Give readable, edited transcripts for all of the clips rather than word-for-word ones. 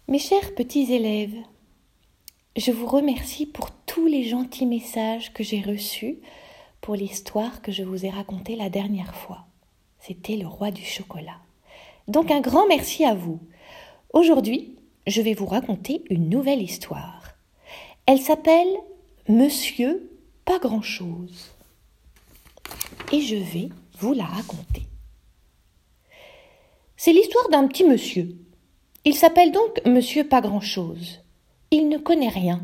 Mes chers petits élèves, je vous remercie pour tous les gentils messages que j'ai reçus pour l'histoire que je vous ai racontée la dernière fois. C'était le roi du chocolat. Donc un grand merci à vous. Aujourd'hui, je vais vous raconter une nouvelle histoire. Elle s'appelle Monsieur pas grand-chose. Et je vais vous la raconter. C'est l'histoire d'un petit monsieur. Il s'appelle donc Monsieur pas grand-chose. Il ne connaît rien.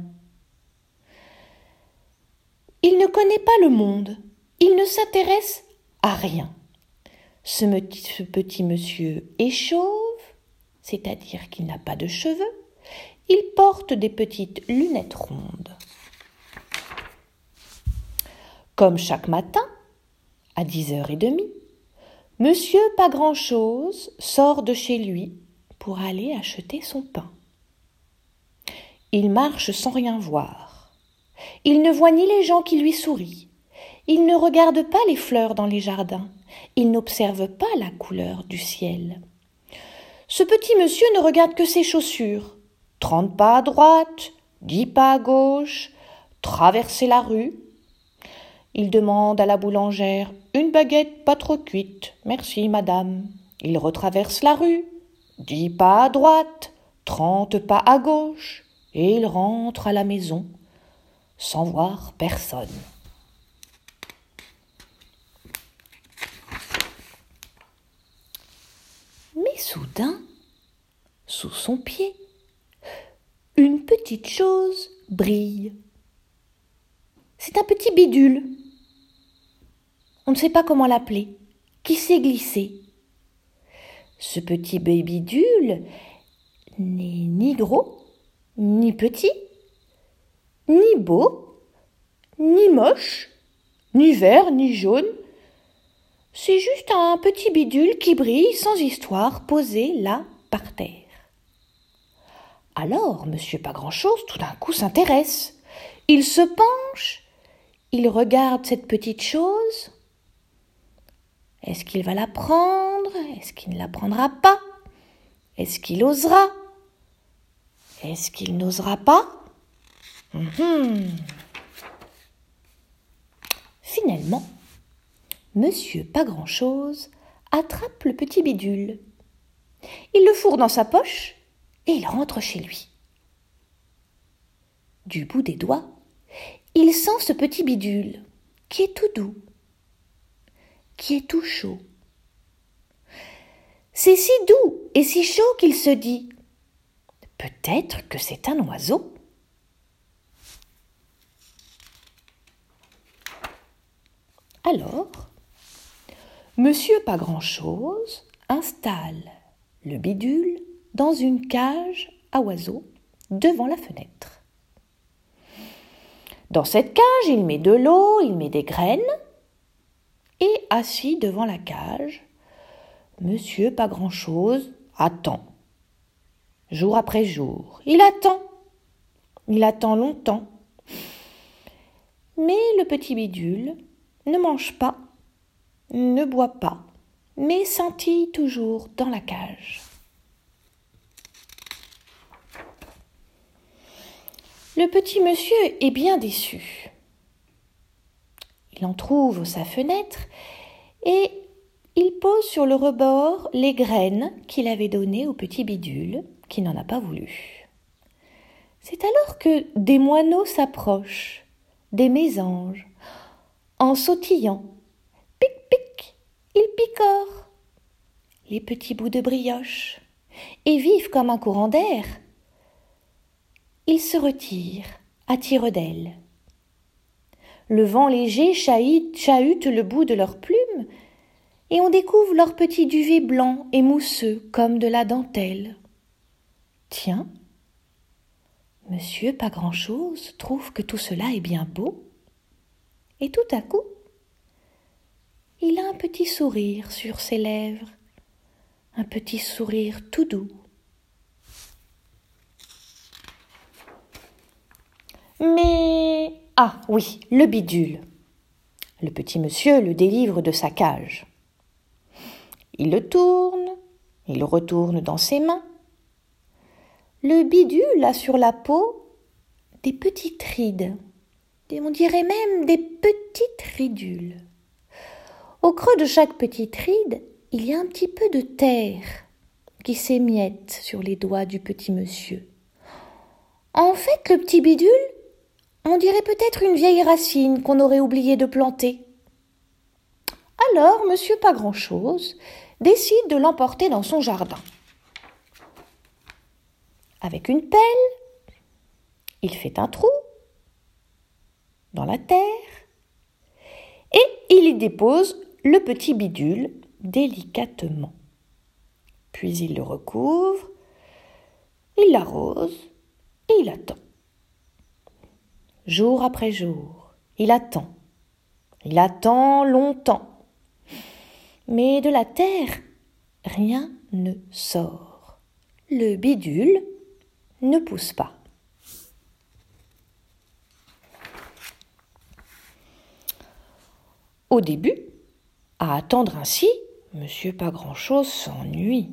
Il ne connaît pas le monde. Il ne s'intéresse à rien. Ce petit monsieur est chauve, c'est-à-dire qu'il n'a pas de cheveux. Il porte des petites lunettes rondes. Comme chaque matin, à 10h30, Monsieur pas grand-chose sort de chez lui pour aller acheter son pain. Il marche sans rien voir. Il ne voit ni les gens qui lui sourient. Il ne regarde pas les fleurs dans les jardins. Il n'observe pas la couleur du ciel. Ce petit monsieur ne regarde que ses chaussures. 30 pas à droite, 10 pas à gauche, traverser la rue. Il demande à la boulangère « Une baguette pas trop cuite, merci madame ». Il retraverse la rue, 10 pas à droite, 30 pas à gauche, et il rentre à la maison sans voir personne. Mais soudain, sous son pied, une petite chose brille. C'est un petit bidule. On ne sait pas comment l'appeler, qui s'est glissé. Ce petit bidule n'est ni gros, ni petit, ni beau, ni moche, ni vert, ni jaune. C'est juste un petit bidule qui brille sans histoire, posé là par terre. Alors, monsieur pas grand-chose, tout d'un coup s'intéresse. Il se penche, il regarde cette petite chose. Est-ce qu'il va la prendre? Est-ce qu'il ne la prendra pas? Est-ce qu'il osera? Est-ce qu'il n'osera pas? Finalement, monsieur pas grand-chose attrape le petit bidule. Il le fourre dans sa poche et il rentre chez lui. Du bout des doigts, il sent ce petit bidule qui est tout doux, qui est tout chaud. C'est si doux et si chaud qu'il se dit « Peut-être que c'est un oiseau ». Alors, monsieur pas grand-chose installe le bidule dans une cage à oiseaux devant la fenêtre. Dans cette cage, il met de l'eau, il met des graines et assis devant la cage, monsieur pas grand-chose attend. Jour après jour, il attend longtemps. Mais le petit bidule ne mange pas, ne boit pas, mais scintille toujours dans la cage. Le petit monsieur est bien déçu. Il entr'ouvre sa fenêtre et il pose sur le rebord les graines qu'il avait données au petit bidule, qui n'en a pas voulu. C'est alors que des moineaux s'approchent, des mésanges, en sautillant. Pic, pic, ils picorent les petits bouts de brioche et vifs comme un courant d'air. Ils se retirent à tire-d'aile. Le vent léger chahute le bout de leurs plumes et on découvre leur petit duvet blanc et mousseux comme de la dentelle. Tiens, monsieur pas grand-chose trouve que tout cela est bien beau et tout à coup, il a un petit sourire sur ses lèvres, un petit sourire tout doux. Mais, ah oui, le bidule. Le petit monsieur le délivre de sa cage. Il le tourne, il le retourne dans ses mains. Le bidule a sur la peau des petites rides, on dirait même des petites ridules. Au creux de chaque petite ride, il y a un petit peu de terre qui s'émiette sur les doigts du petit monsieur. En fait, le petit bidule, on dirait peut-être une vieille racine qu'on aurait oublié de planter. Alors, monsieur pas grand-chose décide de l'emporter dans son jardin. Avec une pelle, il fait un trou dans la terre et il y dépose le petit bidule délicatement. Puis il le recouvre, il l'arrose et il attend. Jour après jour, il attend longtemps. Mais de la terre, rien ne sort. Le bidule ne pousse pas. Au début, à attendre ainsi, monsieur pas grand-chose s'ennuie.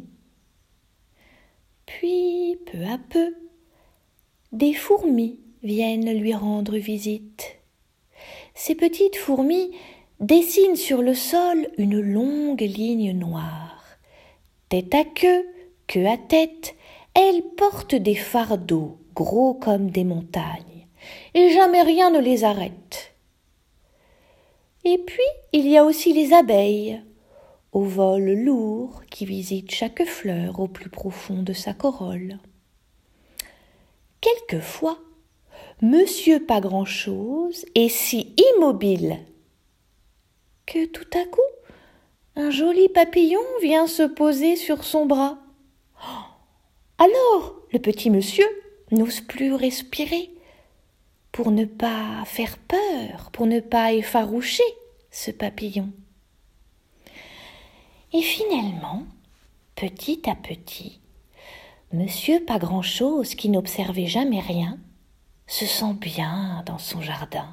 Puis, peu à peu, des fourmis viennent lui rendre visite. Ces petites fourmis dessinent sur le sol une longue ligne noire. Tête à queue à tête, elles portent des fardeaux gros comme des montagnes, et jamais rien ne les arrête. Et puis, il y a aussi les abeilles, au vol lourd, qui visitent chaque fleur au plus profond de sa corolle. Quelquefois, monsieur pas grand-chose est si immobile que tout à coup, un joli papillon vient se poser sur son bras. Alors, le petit monsieur n'ose plus respirer pour ne pas faire peur, pour ne pas effaroucher ce papillon. Et finalement, petit à petit, monsieur pas grand-chose qui n'observait jamais rien, se sent bien dans son jardin.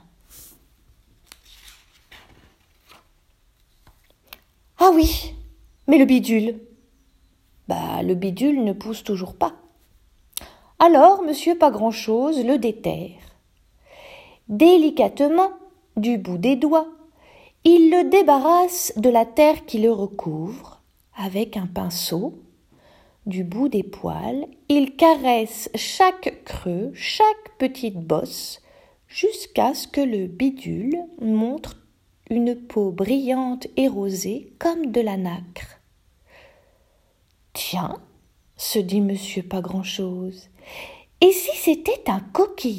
Ah oui, mais le bidule, le bidule ne pousse toujours pas. Alors monsieur pas grand-chose le déterre. Délicatement, du bout des doigts, il le débarrasse de la terre qui le recouvre avec un pinceau. Du bout des poils, il caresse chaque creux, chaque petite bosse, jusqu'à ce que le bidule montre une peau brillante et rosée comme de la nacre. Tiens, se dit monsieur pas grand-chose, et si c'était un coquillage ?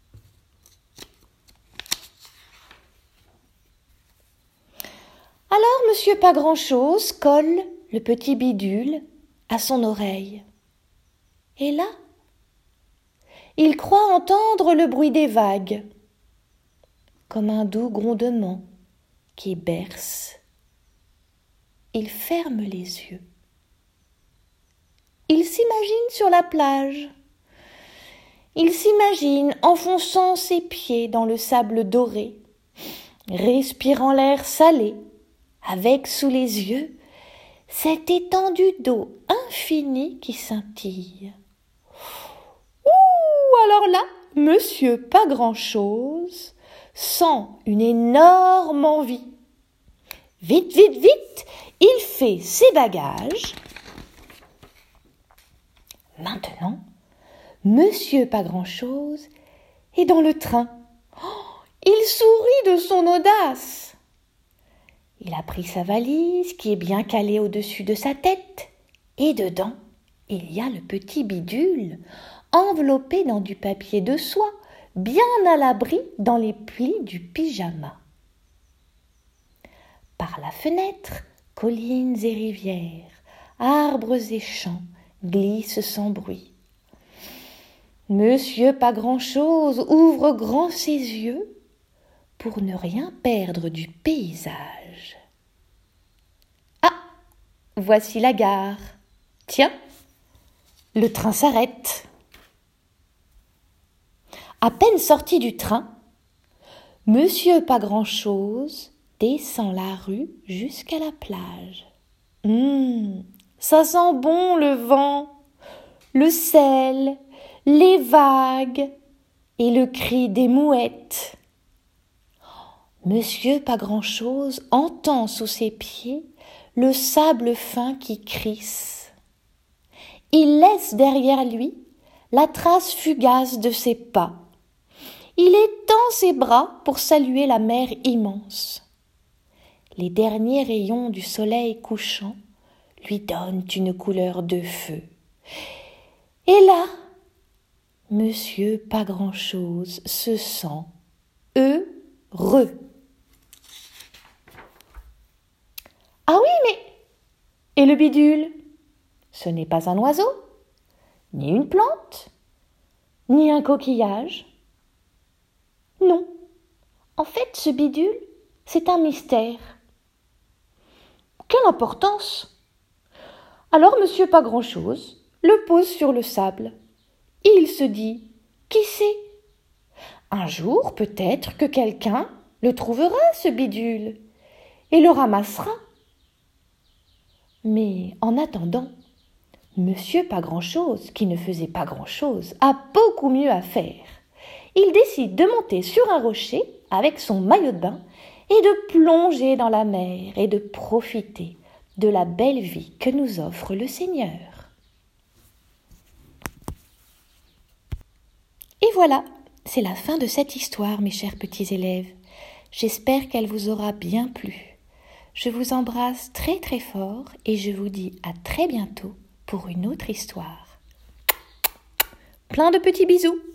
Alors monsieur pas grand-chose colle le petit bidule à son oreille. Et là, il croit entendre le bruit des vagues, comme un doux grondement qui berce. Il ferme les yeux. Il s'imagine sur la plage. Il s'imagine enfonçant ses pieds dans le sable doré, respirant l'air salé, avec sous les yeux cette étendue d'eau infinie qui scintille. Ouh, alors là, monsieur pas grand-chose sent une énorme envie. Vite, vite, vite, il fait ses bagages. Maintenant, monsieur pas grand-chose est dans le train. Il sourit de son audace. Il a pris sa valise qui est bien calée au-dessus de sa tête et dedans, il y a le petit bidule enveloppé dans du papier de soie, bien à l'abri dans les plis du pyjama. Par la fenêtre, collines et rivières, arbres et champs glissent sans bruit. Monsieur pas grand-chose ouvre grand ses yeux pour ne rien perdre du paysage. Ah, voici la gare. Tiens, le train s'arrête. À peine sorti du train, monsieur pas grand-chose descend la rue jusqu'à la plage. Ça sent bon le vent, le sel, les vagues et le cri des mouettes. Monsieur Pas-Grand-Chose entend sous ses pieds le sable fin qui crisse. Il laisse derrière lui la trace fugace de ses pas. Il étend ses bras pour saluer la mer immense. Les derniers rayons du soleil couchant lui donnent une couleur de feu. Et là, Monsieur Pas-Grand-Chose se sent heureux. Ah oui, mais... Et le bidule? Ce n'est pas un oiseau, ni une plante, ni un coquillage. Non, en fait, ce bidule, c'est un mystère. Quelle importance! Alors Monsieur Pas-Grand-Chose le pose sur le sable. Et il se dit, qui sait? Un jour, peut-être que quelqu'un le trouvera, ce bidule, et le ramassera. Mais en attendant, Monsieur Pas-Grand-Chose, qui ne faisait pas grand-chose, a beaucoup mieux à faire. Il décide de monter sur un rocher avec son maillot de bain et de plonger dans la mer et de profiter de la belle vie que nous offre le Seigneur. Et voilà, c'est la fin de cette histoire, mes chers petits élèves. J'espère qu'elle vous aura bien plu. Je vous embrasse très très fort et je vous dis à très bientôt pour une autre histoire. Plein de petits bisous!